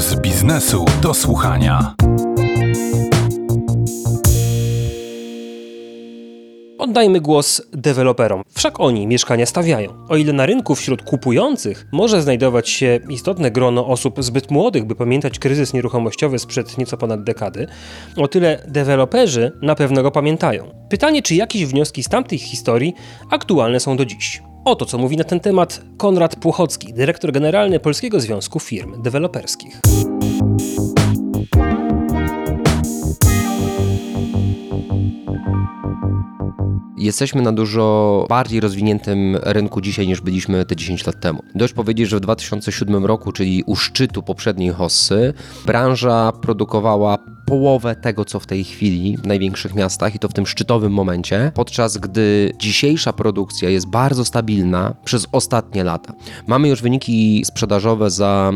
z biznesu do słuchania. Oddajmy głos deweloperom. Wszak oni mieszkania stawiają. O ile na rynku wśród kupujących może znajdować się istotne grono osób zbyt młodych, by pamiętać kryzys nieruchomościowy sprzed nieco ponad dekady, o tyle deweloperzy na pewno go pamiętają. Pytanie, czy jakieś wnioski z tamtej historii aktualne są do dziś. Oto co mówi na ten temat Konrad Płochocki, dyrektor generalny Polskiego Związku Firm Deweloperskich. Jesteśmy na dużo bardziej rozwiniętym rynku dzisiaj niż byliśmy te 10 lat temu. Dość powiedzieć, że w 2007 roku, czyli u szczytu poprzedniej hossy, branża produkowała połowę tego, co w tej chwili w największych miastach i to w tym szczytowym momencie, podczas gdy dzisiejsza produkcja jest bardzo stabilna przez ostatnie lata. Mamy już wyniki sprzedażowe za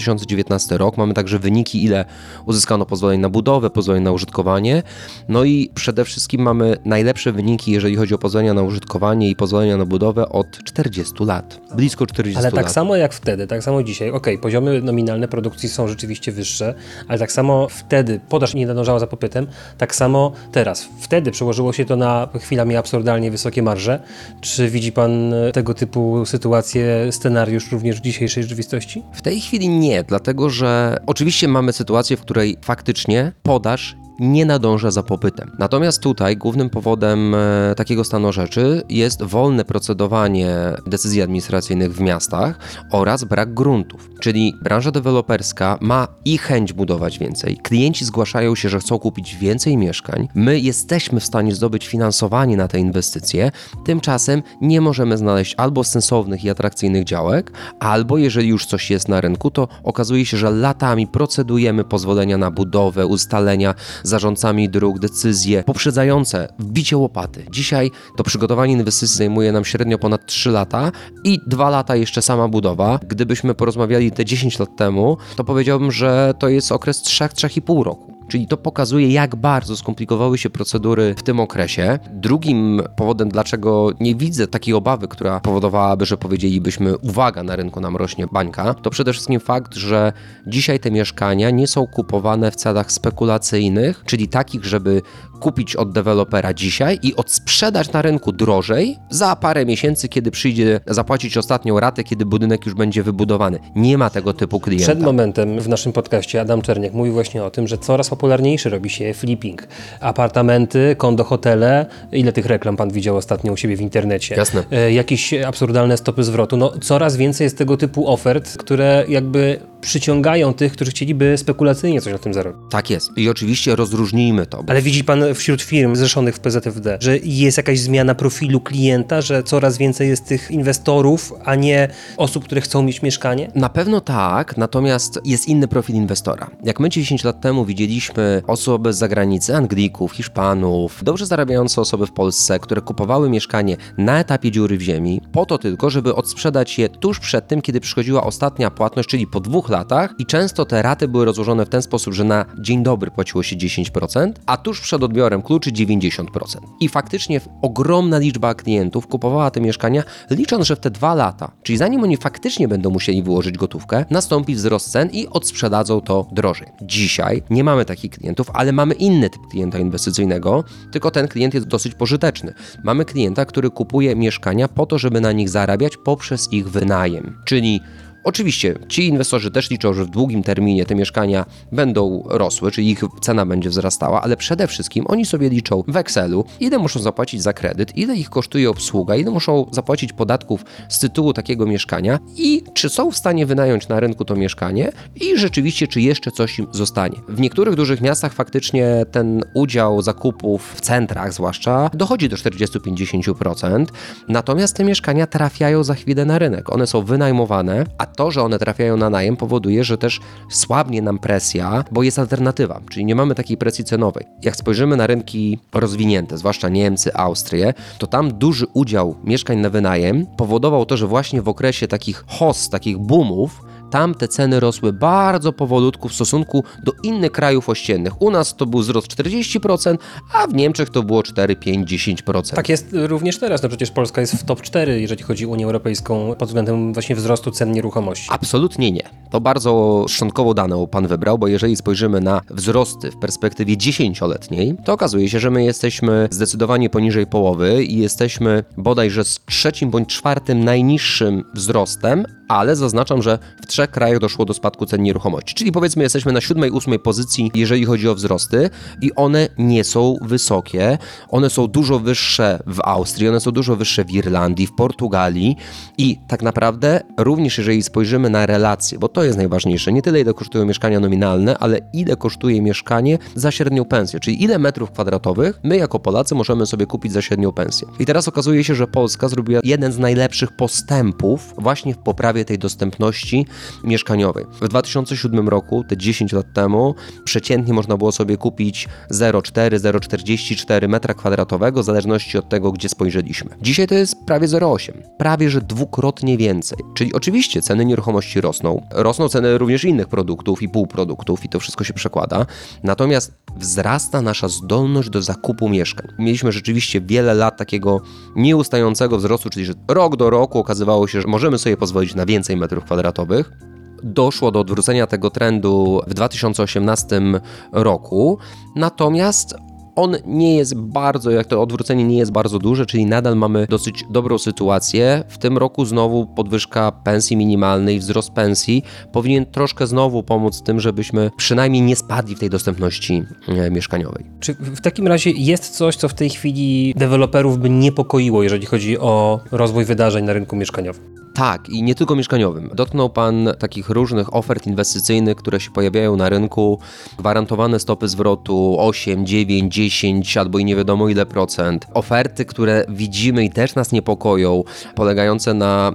2019 rok, mamy także wyniki, ile uzyskano pozwoleń na budowę, pozwoleń na użytkowanie, no i przede wszystkim mamy najlepsze wyniki, jeżeli chodzi o pozwolenia na użytkowanie i pozwolenia na budowę od 40 lat. Blisko 40 lat. Ale tak samo jak wtedy, tak samo dzisiaj. Poziomy nominalne produkcji są rzeczywiście wyższe, ale tak samo wtedy podaż nie nadążała za popytem, tak samo teraz. Wtedy przełożyło się to na chwilami absurdalnie wysokie marże. Czy widzi pan tego typu sytuacje, scenariusz również w dzisiejszej rzeczywistości? W tej chwili nie, dlatego że oczywiście mamy sytuację, w której faktycznie podaż nie nadąża za popytem. Natomiast tutaj głównym powodem takiego stanu rzeczy jest wolne procedowanie decyzji administracyjnych w miastach oraz brak gruntów. Czyli branża deweloperska ma i chęć budować więcej. Klienci zgłaszają się, że chcą kupić więcej mieszkań. My jesteśmy w stanie zdobyć finansowanie na te inwestycje. Tymczasem nie możemy znaleźć albo sensownych i atrakcyjnych działek, albo jeżeli już coś jest na rynku, to okazuje się, że latami procedujemy pozwolenia na budowę, ustalenia zarządcami dróg, decyzje poprzedzające wbicie łopaty. Dzisiaj to przygotowanie inwestycji zajmuje nam średnio ponad 3 lata i 2 lata jeszcze sama budowa. Gdybyśmy porozmawiali te 10 lat temu, to powiedziałbym, że to jest okres 3,5 roku. Czyli to pokazuje, jak bardzo skomplikowały się procedury w tym okresie. Drugim powodem, dlaczego nie widzę takiej obawy, która powodowałaby, że powiedzielibyśmy, uwaga, na rynku nam rośnie bańka, to przede wszystkim fakt, że dzisiaj te mieszkania nie są kupowane w celach spekulacyjnych, czyli takich, żeby kupić od dewelopera dzisiaj i odsprzedać na rynku drożej za parę miesięcy, kiedy przyjdzie zapłacić ostatnią ratę, kiedy budynek już będzie wybudowany. Nie ma tego typu klienta. Przed momentem w naszym podcaście Adam Czerniak mówił właśnie o tym, że coraz popularniejszy robi się flipping. Apartamenty, kondo, hotele. Ile tych reklam pan widział ostatnio u siebie w internecie? Jasne. Jakieś absurdalne stopy zwrotu. No, coraz więcej jest tego typu ofert, które jakby przyciągają tych, którzy chcieliby spekulacyjnie coś na tym zarobić. Tak jest. I oczywiście rozróżnijmy to. Ale widzi pan wśród firm zrzeszonych w PZFD, że jest jakaś zmiana profilu klienta, że coraz więcej jest tych inwestorów, a nie osób, które chcą mieć mieszkanie? Na pewno tak, natomiast jest inny profil inwestora. Jak my 10 lat temu widzieliśmy osoby z zagranicy, Anglików, Hiszpanów, dobrze zarabiające osoby w Polsce, które kupowały mieszkanie na etapie dziury w ziemi, po to tylko, żeby odsprzedać je tuż przed tym, kiedy przychodziła ostatnia płatność, czyli po 2 latach i często te raty były rozłożone w ten sposób, że na dzień dobry płaciło się 10%, a tuż przed odbiorem kluczy 90%. I faktycznie ogromna liczba klientów kupowała te mieszkania, licząc, że w te 2 lata, czyli zanim oni faktycznie będą musieli wyłożyć gotówkę, nastąpi wzrost cen i odsprzedadzą to drożej. Dzisiaj nie mamy takich klientów, ale mamy inny typ klienta inwestycyjnego, tylko ten klient jest dosyć pożyteczny. Mamy klienta, który kupuje mieszkania po to, żeby na nich zarabiać poprzez ich wynajem, czyli oczywiście ci inwestorzy też liczą, że w długim terminie te mieszkania będą rosły, czyli ich cena będzie wzrastała, ale przede wszystkim oni sobie liczą w Excelu, ile muszą zapłacić za kredyt, ile ich kosztuje obsługa, ile muszą zapłacić podatków z tytułu takiego mieszkania i czy są w stanie wynająć na rynku to mieszkanie i rzeczywiście, czy jeszcze coś im zostanie. W niektórych dużych miastach faktycznie ten udział zakupów w centrach zwłaszcza dochodzi do 40-50%, natomiast te mieszkania trafiają za chwilę na rynek. One są wynajmowane, a to, że one trafiają na najem, powoduje, że też słabnie nam presja, bo jest alternatywa, czyli nie mamy takiej presji cenowej. Jak spojrzymy na rynki rozwinięte, zwłaszcza Niemcy, Austrię, to tam duży udział mieszkań na wynajem powodował to, że właśnie w okresie takich hoss, takich boomów, tam te ceny rosły bardzo powolutku w stosunku do innych krajów ościennych. U nas to był wzrost 40%, a w Niemczech to było 4, 5, 10%. Tak jest również teraz. No przecież Polska jest w top 4, jeżeli chodzi o Unię Europejską pod względem właśnie wzrostu cen nieruchomości. Absolutnie nie. To bardzo szczątkowo dane pan wybrał, bo jeżeli spojrzymy na wzrosty w perspektywie 10-letniej, to okazuje się, że my jesteśmy zdecydowanie poniżej połowy i jesteśmy bodajże z 3. bądź 4. najniższym wzrostem, ale zaznaczam, że w 3 krajach doszło do spadku cen nieruchomości. Czyli powiedzmy jesteśmy na 7., 8. pozycji, jeżeli chodzi o wzrosty i one nie są wysokie. One są dużo wyższe w Austrii, one są dużo wyższe w Irlandii, w Portugalii i tak naprawdę również jeżeli spojrzymy na relacje, bo to jest najważniejsze, nie tyle ile kosztują mieszkania nominalne, ale ile kosztuje mieszkanie za średnią pensję, czyli ile metrów kwadratowych my jako Polacy możemy sobie kupić za średnią pensję. I teraz okazuje się, że Polska zrobiła jeden z najlepszych postępów właśnie w poprawie tej dostępności mieszkaniowej. W 2007 roku, te 10 lat temu, przeciętnie można było sobie kupić 0,4, 0,44 metra kwadratowego, w zależności od tego, gdzie spojrzeliśmy. Dzisiaj to jest prawie 0,8. Prawie, że dwukrotnie więcej. Czyli oczywiście ceny nieruchomości rosną. Rosną ceny również innych produktów i półproduktów i to wszystko się przekłada. Natomiast wzrasta nasza zdolność do zakupu mieszkań. Mieliśmy rzeczywiście wiele lat takiego nieustającego wzrostu, czyli że rok do roku okazywało się, że możemy sobie pozwolić na więcej metrów kwadratowych. Doszło do odwrócenia tego trendu w 2018 roku, natomiast on nie jest bardzo, jak to odwrócenie nie jest bardzo duże, czyli nadal mamy dosyć dobrą sytuację. W tym roku znowu podwyżka pensji minimalnej, wzrost pensji powinien troszkę znowu pomóc w tym, żebyśmy przynajmniej nie spadli w tej dostępności mieszkaniowej. Czy w takim razie jest coś, co w tej chwili deweloperów by niepokoiło, jeżeli chodzi o rozwój wydarzeń na rynku mieszkaniowym? Tak, i nie tylko mieszkaniowym. Dotknął pan takich różnych ofert inwestycyjnych, które się pojawiają na rynku. Gwarantowane stopy zwrotu 8, 9, 10 albo i nie wiadomo ile procent. Oferty, które widzimy i też nas niepokoją, polegające na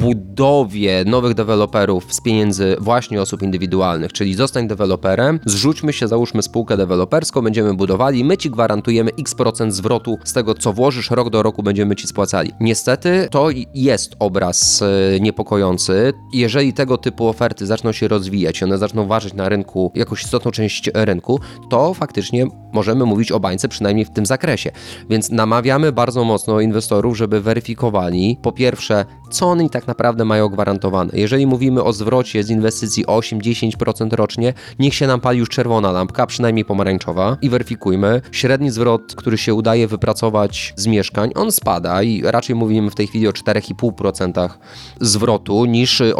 budowie nowych deweloperów z pieniędzy właśnie osób indywidualnych, czyli zostań deweloperem, zrzućmy się, załóżmy spółkę deweloperską, będziemy budowali, my ci gwarantujemy x% zwrotu z tego, co włożysz, rok do roku będziemy ci spłacali. Niestety to jest obraz niepokojący. Jeżeli tego typu oferty zaczną się rozwijać, one zaczną ważyć na rynku jakąś istotną część rynku, to faktycznie możemy mówić o bańce, przynajmniej w tym zakresie. Więc namawiamy bardzo mocno inwestorów, żeby weryfikowali, po pierwsze, co oni tak naprawdę mają gwarantowane. Jeżeli mówimy o zwrocie z inwestycji 8-10% rocznie, niech się nam pali już czerwona lampka, przynajmniej pomarańczowa i weryfikujmy. Średni zwrot, który się udaje wypracować z mieszkań, on spada i raczej mówimy w tej chwili o 4,5% zwrotu niż o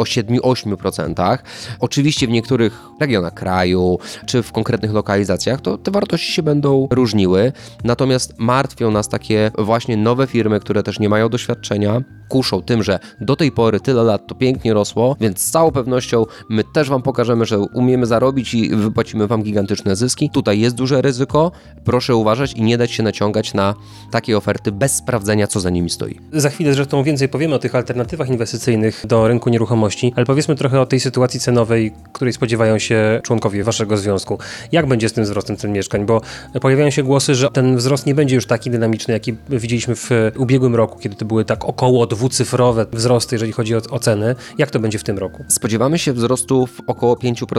7-8%. Oczywiście w niektórych regionach kraju czy w konkretnych lokalizacjach to te wartości się będą różniły, natomiast martwią nas takie właśnie nowe firmy, które też nie mają doświadczenia, kuszą tym, że do tej pory tyle lat to pięknie rosło, więc z całą pewnością my też wam pokażemy, że umiemy zarobić i wypłacimy wam gigantyczne zyski. Tutaj jest duże ryzyko, proszę uważać i nie dać się naciągać na takie oferty bez sprawdzenia, co za nimi stoi. Za chwilę zresztą więcej powiemy o tych alternatywach inwestycyjnych do rynku nieruchomości, ale powiedzmy trochę o tej sytuacji cenowej, której spodziewają się członkowie waszego związku. Jak będzie z tym wzrostem cen mieszkań? Bo pojawiają się głosy, że ten wzrost nie będzie już taki dynamiczny, jaki widzieliśmy w ubiegłym roku, kiedy to były tak około dwucyfrowe wzrosty, jeżeli chodzi o ceny. Jak to będzie w tym roku? Spodziewamy się wzrostów około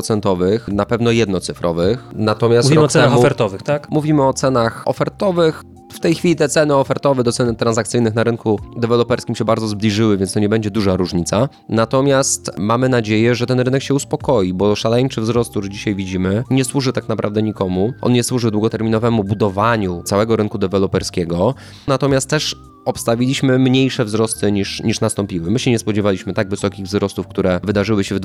5%, na pewno jednocyfrowych. Natomiast Mówimy rok o cenach temu ofertowych, tak? Mówimy o cenach ofertowych. W tej chwili te ceny ofertowe do cen transakcyjnych na rynku deweloperskim się bardzo zbliżyły, więc to nie będzie duża różnica. Natomiast mamy nadzieję, że ten rynek się uspokoi, bo szaleńczy wzrost, który dzisiaj widzimy, nie służy tak naprawdę nikomu. On nie służy długoterminowemu budowaniu całego rynku deweloperskiego. Natomiast też obstawiliśmy mniejsze wzrosty niż nastąpiły. My się nie spodziewaliśmy tak wysokich wzrostów, które wydarzyły się w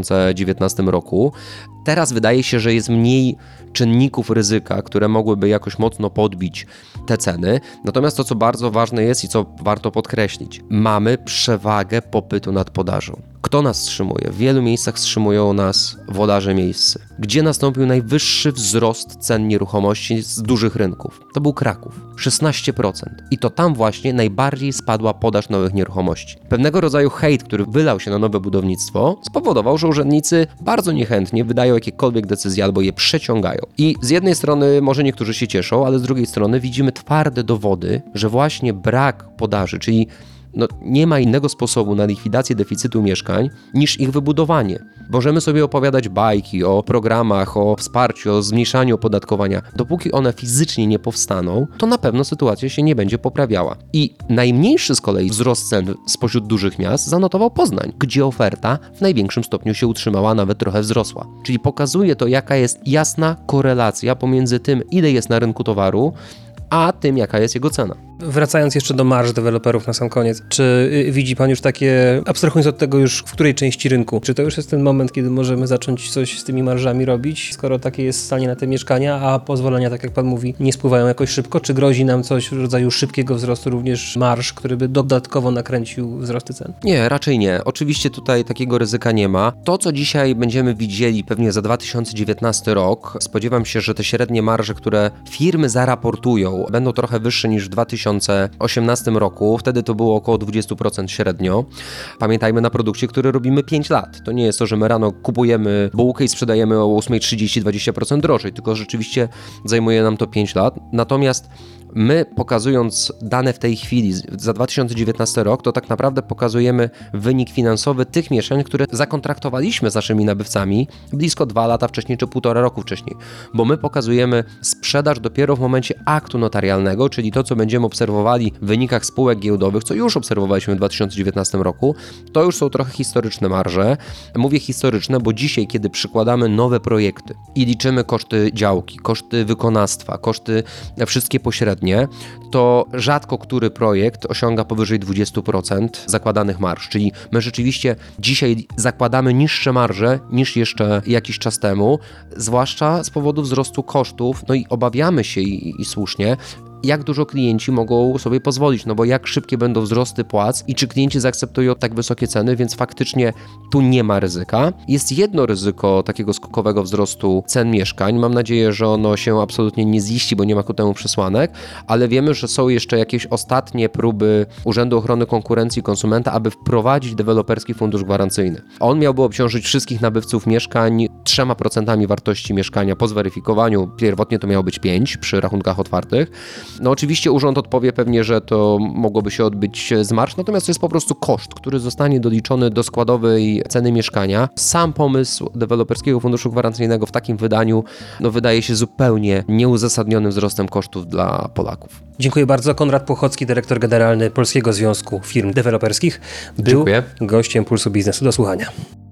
2019 roku. Teraz wydaje się, że jest mniej czynników ryzyka, które mogłyby jakoś mocno podbić te ceny. Natomiast to, co bardzo ważne jest i co warto podkreślić, mamy przewagę popytu nad podażą. Kto nas wstrzymuje? W wielu miejscach wstrzymują nas włodarze miejscy. Gdzie nastąpił najwyższy wzrost cen nieruchomości z dużych rynków? To był Kraków. 16%. I to tam właśnie najbardziej spadła podaż nowych nieruchomości. Pewnego rodzaju hejt, który wylał się na nowe budownictwo, spowodował, że urzędnicy bardzo niechętnie wydają jakiekolwiek decyzje albo je przeciągają. I z jednej strony może niektórzy się cieszą, ale z drugiej strony widzimy twarde dowody, że właśnie brak podaży, czyli nie ma innego sposobu na likwidację deficytu mieszkań niż ich wybudowanie. Możemy sobie opowiadać bajki o programach, o wsparciu, o zmniejszaniu opodatkowania. Dopóki one fizycznie nie powstaną, to na pewno sytuacja się nie będzie poprawiała. I najmniejszy z kolei wzrost cen spośród dużych miast zanotował Poznań, gdzie oferta w największym stopniu się utrzymała, nawet trochę wzrosła. Czyli pokazuje to, jaka jest jasna korelacja pomiędzy tym, ile jest na rynku towaru, a tym, jaka jest jego cena. Wracając jeszcze do marż deweloperów na sam koniec, czy widzi pan już takie, abstrahując od tego już w której części rynku, czy to już jest ten moment, kiedy możemy zacząć coś z tymi marżami robić, skoro takie jest stanie na te mieszkania, a pozwolenia, tak jak pan mówi, nie spływają jakoś szybko, czy grozi nam coś w rodzaju szybkiego wzrostu również marż, który by dodatkowo nakręcił wzrosty cen? Nie, raczej nie. Oczywiście tutaj takiego ryzyka nie ma. To, co dzisiaj będziemy widzieli pewnie za 2019 rok, spodziewam się, że te średnie marże, które firmy zaraportują, będą trochę wyższe niż w 2018 roku. Wtedy to było około 20% średnio. Pamiętajmy na produkcie, który robimy 5 lat. To nie jest to, że my rano kupujemy bułkę i sprzedajemy o 8:30 20% drożej, tylko rzeczywiście zajmuje nam to 5 lat. Natomiast my, pokazując dane w tej chwili za 2019 rok, to tak naprawdę pokazujemy wynik finansowy tych mieszkań, które zakontraktowaliśmy z naszymi nabywcami blisko 2 lata wcześniej czy 1,5 roku wcześniej. Bo my pokazujemy sprzedaż dopiero w momencie aktu notarialnego, czyli to, co będziemy obserwowali w wynikach spółek giełdowych, co już obserwowaliśmy w 2019 roku, to już są trochę historyczne marże. Mówię historyczne, bo dzisiaj, kiedy przykładamy nowe projekty i liczymy koszty działki, koszty wykonawstwa, koszty wszystkie pośrednie, to rzadko który projekt osiąga powyżej 20% zakładanych marż, czyli my rzeczywiście dzisiaj zakładamy niższe marże niż jeszcze jakiś czas temu, zwłaszcza z powodu wzrostu kosztów, no i obawiamy się i słusznie, jak dużo klienci mogą sobie pozwolić, no bo jak szybkie będą wzrosty płac i czy klienci zaakceptują tak wysokie ceny, więc faktycznie tu nie ma ryzyka. Jest jedno ryzyko takiego skokowego wzrostu cen mieszkań. Mam nadzieję, że ono się absolutnie nie ziści, bo nie ma ku temu przesłanek, ale wiemy, że są jeszcze jakieś ostatnie próby Urzędu Ochrony Konkurencji i Konsumenta, aby wprowadzić deweloperski fundusz gwarancyjny. On miałby obciążyć wszystkich nabywców mieszkań 3% wartości mieszkania po zweryfikowaniu. Pierwotnie to miało być 5% przy rachunkach otwartych. No oczywiście urząd odpowie pewnie, że to mogłoby się odbyć z marż, natomiast to jest po prostu koszt, który zostanie doliczony do składowej ceny mieszkania. Sam pomysł deweloperskiego funduszu gwarancyjnego w takim wydaniu wydaje się zupełnie nieuzasadnionym wzrostem kosztów dla Polaków. Dziękuję bardzo. Konrad Płochocki, dyrektor generalny Polskiego Związku Firm Deweloperskich, był Dziękuję. gościem Pulsu Biznesu. Do słuchania.